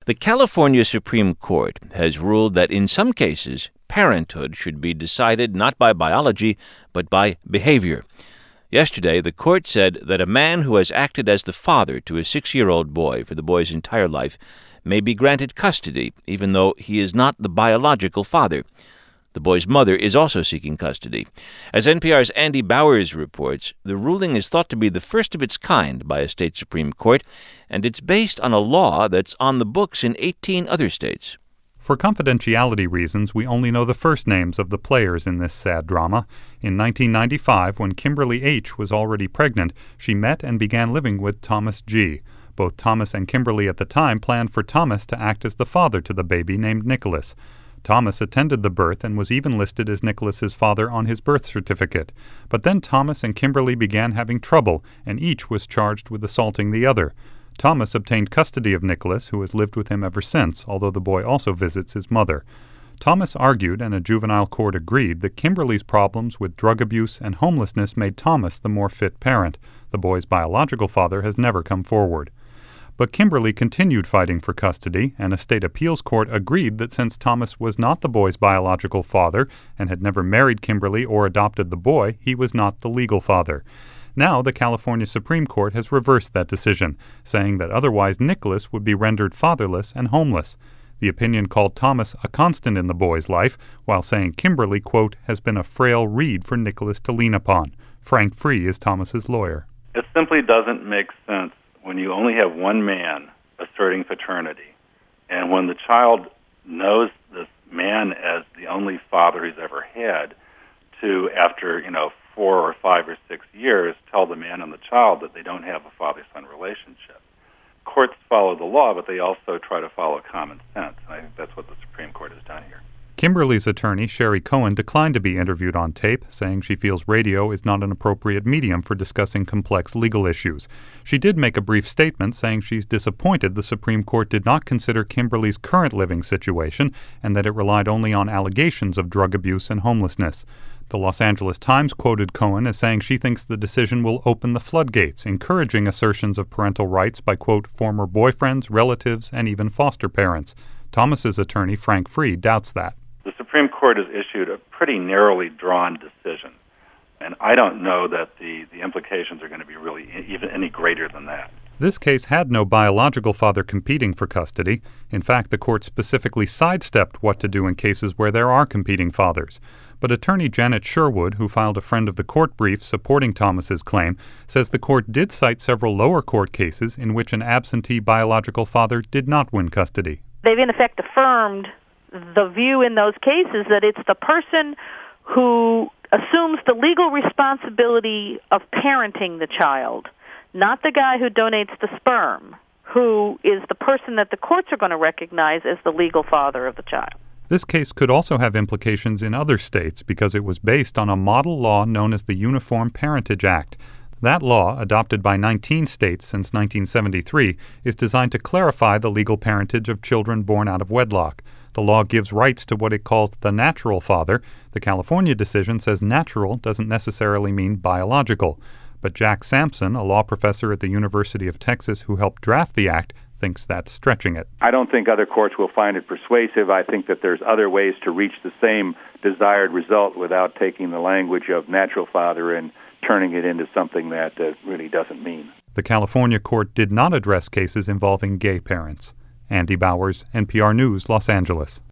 The California Supreme Court has ruled that in some cases, parenthood should be decided not by biology, but by behavior. Yesterday, the court said that a man who has acted as the father to a 6-year-old boy for the boy's entire life may be granted custody, even though he is not the biological father. The boy's mother is also seeking custody. As NPR's Andy Bowers reports, the ruling is thought to be the first of its kind by a state Supreme Court, and it's based on a law that's on the books in 18 other states. For confidentiality reasons, we only know the first names of the players in this sad drama. In 1995, when Kimberly H. was already pregnant, she met and began living with Thomas G. Both Thomas and Kimberly at the time planned for Thomas to act as the father to the baby named Nicholas. Thomas attended the birth and was even listed as Nicholas's father on his birth certificate. But then Thomas and Kimberly began having trouble, and each was charged with assaulting the other. Thomas obtained custody of Nicholas, who has lived with him ever since, although the boy also visits his mother. Thomas argued, and a juvenile court agreed, that Kimberly's problems with drug abuse and homelessness made Thomas the more fit parent. The boy's biological father has never come forward. But Kimberly continued fighting for custody, and a state appeals court agreed that since Thomas was not the boy's biological father and had never married Kimberly or adopted the boy, he was not the legal father. Now, the California Supreme Court has reversed that decision, saying that otherwise Nicholas would be rendered fatherless and homeless. The opinion called Thomas a constant in the boy's life, while saying Kimberly, quote, has been a frail reed for Nicholas to lean upon. Frank Free is Thomas's lawyer. It simply doesn't make sense when you only have one man asserting paternity, and when the child knows this man as the only father he's ever had, to, after, 4 or 5 or 6 years, tell the man and the child that they don't have a father-son relationship. Courts follow the law, but they also try to follow common sense, and I think that's what the Supreme Court has done here. Kimberly's attorney, Sherry Cohen, declined to be interviewed on tape, saying she feels radio is not an appropriate medium for discussing complex legal issues. She did make a brief statement saying she's disappointed the Supreme Court did not consider Kimberly's current living situation and that it relied only on allegations of drug abuse and homelessness. The Los Angeles Times quoted Cohen as saying she thinks the decision will open the floodgates, encouraging assertions of parental rights by, quote, former boyfriends, relatives, and even foster parents. Thomas's attorney, Frank Free, doubts that. The Supreme Court has issued a pretty narrowly drawn decision, and I don't know that the implications are going to be really even any greater than that. This case had no biological father competing for custody. In fact, the court specifically sidestepped what to do in cases where there are competing fathers. But attorney Janet Sherwood, who filed a friend of the court brief supporting Thomas's claim, says the court did cite several lower court cases in which an absentee biological father did not win custody. They've in effect affirmed the view in those cases that it's the person who assumes the legal responsibility of parenting the child, not the guy who donates the sperm, who is the person that the courts are going to recognize as the legal father of the child. This case could also have implications in other states because it was based on a model law known as the Uniform Parentage Act. That law, adopted by 19 states since 1973, is designed to clarify the legal parentage of children born out of wedlock. The law gives rights to what it calls the natural father. The California decision says natural doesn't necessarily mean biological. But Jack Sampson, a law professor at the University of Texas who helped draft the act, thinks that's stretching it. I don't think other courts will find it persuasive. I think that there's other ways to reach the same desired result without taking the language of natural father and turning it into something that really doesn't mean. The California court did not address cases involving gay parents. Andy Bowers, NPR News, Los Angeles.